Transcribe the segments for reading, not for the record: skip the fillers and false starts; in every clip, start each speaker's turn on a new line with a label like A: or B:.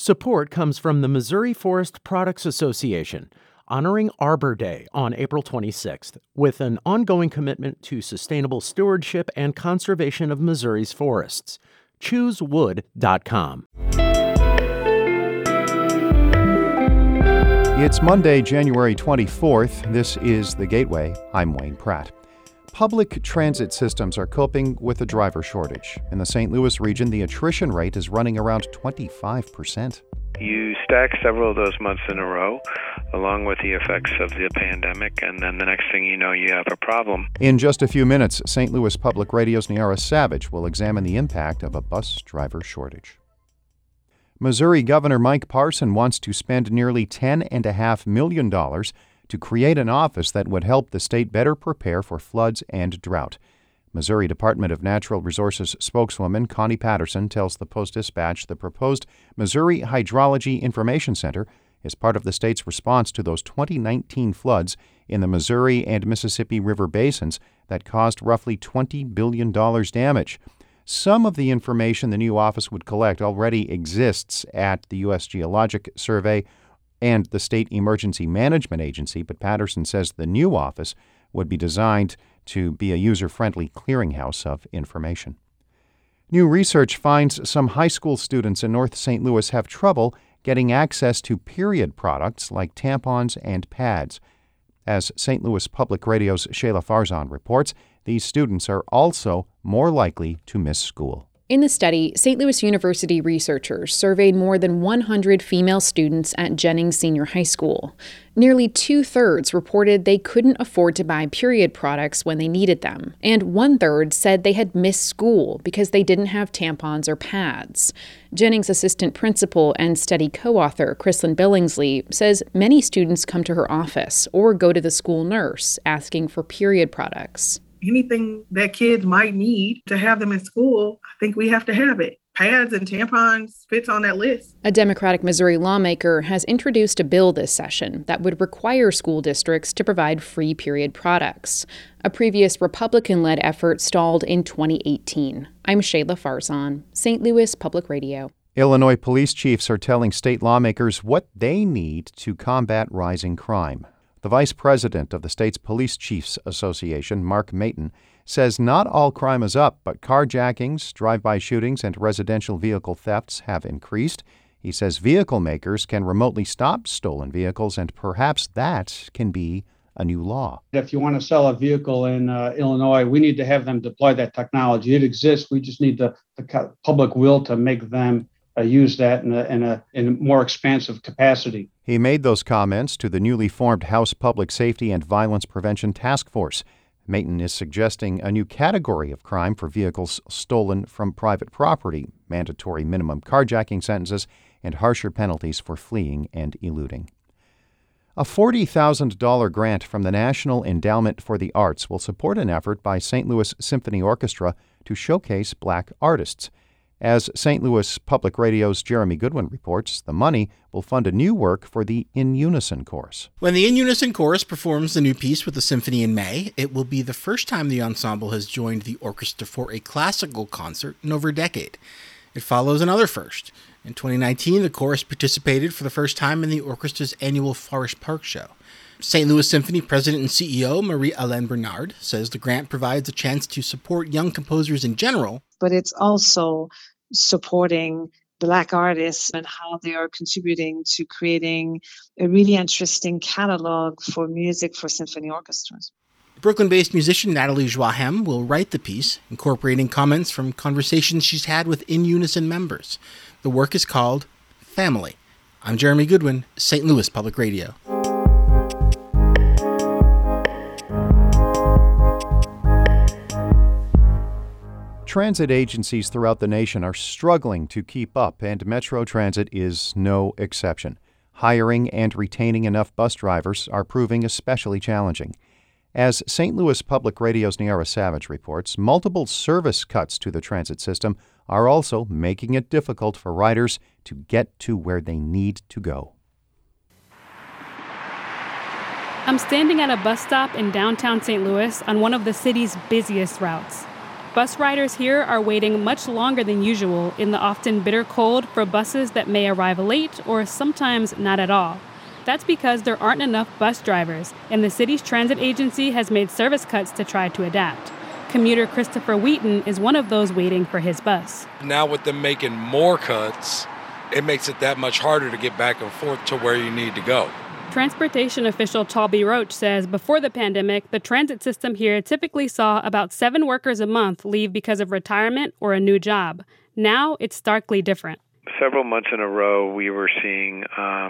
A: Support comes from the Missouri Forest Products Association, honoring Arbor Day on April 26th, with an ongoing commitment to sustainable stewardship and conservation of Missouri's forests. ChooseWood.com.
B: It's Monday, January 24th. This is The Gateway. I'm Wayne Pratt. Public transit systems are coping with a driver shortage. In the St. Louis region, the attrition rate is running around 25%.
C: You stack several of those months in a row, along with the effects of the pandemic, and then the next thing you know, you have a problem.
B: In just a few minutes, St. Louis Public Radio's Niara Savage will examine the impact of a bus driver shortage. Missouri Governor Mike Parson wants to spend nearly $10.5 million to create an office that would help the state better prepare for floods and drought. Missouri Department of Natural Resources spokeswoman Connie Patterson tells the Post-Dispatch the proposed Missouri Hydrology Information Center is part of the state's response to those 2019 floods in the Missouri and Mississippi River basins that caused roughly $20 billion damage. Some of the information the new office would collect already exists at the U.S. Geologic Survey and the State Emergency Management Agency, but Patterson says the new office would be designed to be a user-friendly clearinghouse of information. New research finds some high school students in North St. Louis have trouble getting access to period products like tampons and pads. As St. Louis Public Radio's Shayla Farzan reports, these students are also more likely to miss school.
D: In the study, St. Louis University researchers surveyed more than 100 female students at Jennings Senior High School. Nearly 2/3 reported they couldn't afford to buy period products when they needed them, and 1/3 said they had missed school because they didn't have tampons or pads. Jennings assistant principal and study co-author Chrislyn Billingsley says many students come to her office or go to the school nurse asking for period products.
E: Anything that kids might need to have them in school, I think we have to have it. Pads and tampons fits on that list.
D: A Democratic Missouri lawmaker has introduced a bill this session that would require school districts to provide free period products. A previous Republican-led effort stalled in 2018. I'm Shayla Farzan, St. Louis Public Radio.
B: Illinois police chiefs are telling state lawmakers what they need to combat rising crime. The vice president of the state's Police Chiefs Association, Mark Mayton, says not all crime is up, but carjackings, drive-by shootings, and residential vehicle thefts have increased. He says vehicle makers can remotely stop stolen vehicles, and perhaps that can be a new law.
F: If you want to sell a vehicle in Illinois, we need to have them deploy that technology. It exists. We just need the public will to make them use that in a more expansive capacity.
B: He made those comments to the newly formed House Public Safety and Violence Prevention Task Force. Mayton is suggesting a new category of crime for vehicles stolen from private property, mandatory minimum carjacking sentences, and harsher penalties for fleeing and eluding. A $40,000 grant from the National Endowment for the Arts will support an effort by St. Louis Symphony Orchestra to showcase black artists. As St. Louis Public Radio's Jeremy Goodwin reports, the money will fund a new work for the In Unison Chorus.
G: When the In Unison Chorus performs the new piece with the symphony in May, it will be the first time the ensemble has joined the orchestra for a classical concert in over a decade. It follows another first. In 2019, the chorus participated for the first time in the orchestra's annual Forest Park show. St. Louis Symphony President and CEO Marie-Hélène Bernard says the grant provides a chance to support young composers in general.
H: But it's also supporting Black artists and how they are contributing to creating a really interesting catalog for music for symphony orchestras.
G: Brooklyn-based musician Natalie Joachim will write the piece, incorporating comments from conversations she's had with In Unison members. The work is called Family. I'm Jeremy Goodwin, St. Louis Public Radio.
B: Transit agencies throughout the nation are struggling to keep up, and Metro Transit is no exception. Hiring and retaining enough bus drivers are proving especially challenging. As St. Louis Public Radio's Niara Savage reports, multiple service cuts to the transit system are also making it difficult for riders to get to where they need to go.
I: I'm standing at a bus stop in downtown St. Louis on one of the city's busiest routes. Bus riders here are waiting much longer than usual in the often bitter cold for buses that may arrive late or sometimes not at all. That's because there aren't enough bus drivers, and the city's transit agency has made service cuts to try to adapt. Commuter Christopher Wheaton is one of those waiting for his bus.
J: Now with them making more cuts, it makes it that much harder to get back and forth to where you need to go.
I: Transportation official Talby Roach says before the pandemic, the transit system here typically saw about 7 workers a month leave because of retirement or a new job. Now it's starkly different.
C: Several months in a row, we were seeing,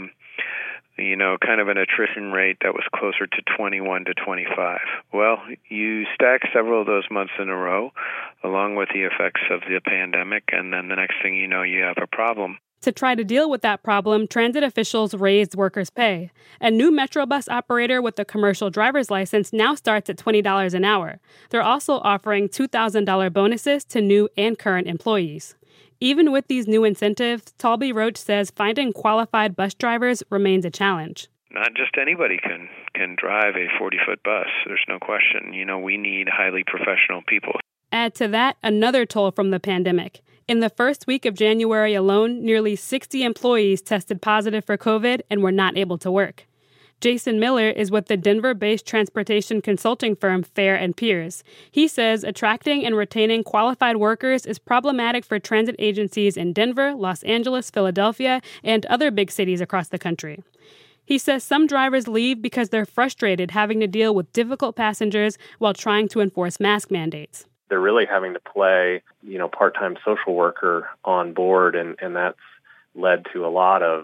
C: kind of an attrition rate that was closer to 21 to 25. Well, you stack several of those months in a row, along with the effects of the pandemic, and then the next thing you know, you have a problem.
I: To try to deal with that problem, transit officials raised workers' pay. A new Metro bus operator with a commercial driver's license now starts at $20 an hour. They're also offering $2,000 bonuses to new and current employees. Even with these new incentives, Talby Roach says finding qualified bus drivers remains a challenge.
C: Not just anybody can drive a 40-foot bus. There's no question. We need highly professional people.
I: Add to that another toll from the pandemic. In the first week of January alone, nearly 60 employees tested positive for COVID and were not able to work. Jason Miller is with the Denver-based transportation consulting firm Fair and Peers. He says attracting and retaining qualified workers is problematic for transit agencies in Denver, Los Angeles, Philadelphia, and other big cities across the country. He says some drivers leave because they're frustrated having to deal with difficult passengers while trying to enforce mask mandates.
K: They're really having to play, part-time social worker on board, and that's led to a lot of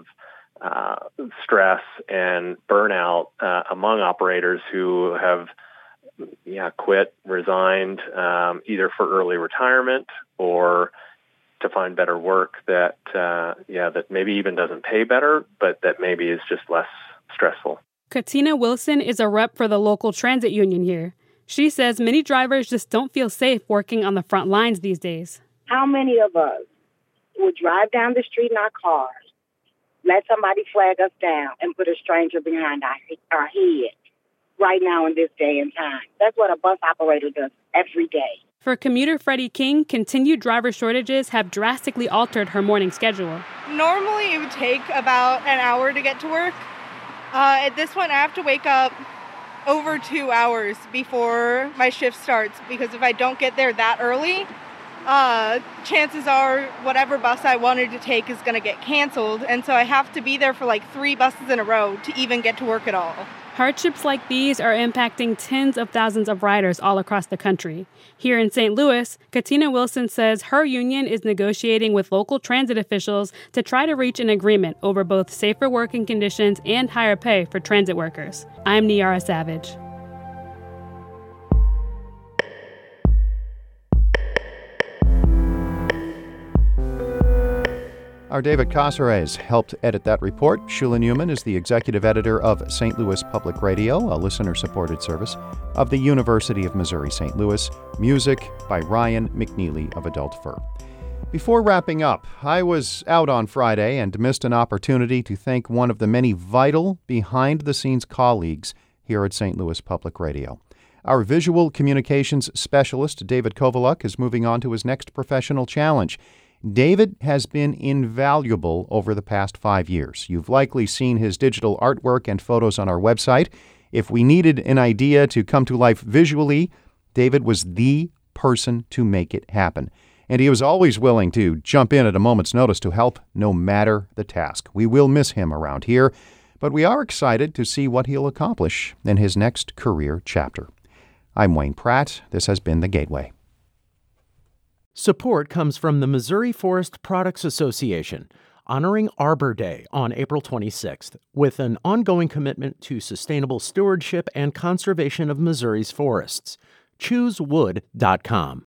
K: stress and burnout among operators who have quit, resigned, either for early retirement or to find better work that maybe even doesn't pay better, but that maybe is just less stressful.
I: Katina Wilson is a rep for the local transit union here. She says many drivers just don't feel safe working on the front lines these days.
L: How many of us would drive down the street in our cars, let somebody flag us down, and put a stranger behind our head right now in this day and time? That's what a bus operator does every day.
I: For commuter Freddie King, continued driver shortages have drastically altered her morning schedule.
M: Normally it would take about an hour to get to work. At this one, I have to wake up over 2 hours before my shift starts, because if I don't get there that early, chances are whatever bus I wanted to take is going to get canceled, and so I have to be there for like 3 buses in a row to even get to work at all.
I: Hardships like these are impacting tens of thousands of riders all across the country. Here in St. Louis, Katina Wilson says her union is negotiating with local transit officials to try to reach an agreement over both safer working conditions and higher pay for transit workers. I'm Niara Savage.
B: Our David Casares helped edit that report. Shula Newman is the executive editor of St. Louis Public Radio, a listener-supported service of the University of Missouri-St. Louis. Music by Ryan McNeely of Adult Fur. Before wrapping up, I was out on Friday and missed an opportunity to thank one of the many vital behind-the-scenes colleagues here at St. Louis Public Radio. Our visual communications specialist, David Kovaluk, is moving on to his next professional challenge. David has been invaluable over the past 5 years. You've likely seen his digital artwork and photos on our website. If we needed an idea to come to life visually, David was the person to make it happen. And he was always willing to jump in at a moment's notice to help, no matter the task. We will miss him around here, but we are excited to see what he'll accomplish in his next career chapter. I'm Wayne Pratt. This has been The Gateway.
A: Support comes from the Missouri Forest Products Association, honoring Arbor Day on April 26th, with an ongoing commitment to sustainable stewardship and conservation of Missouri's forests. ChooseWood.com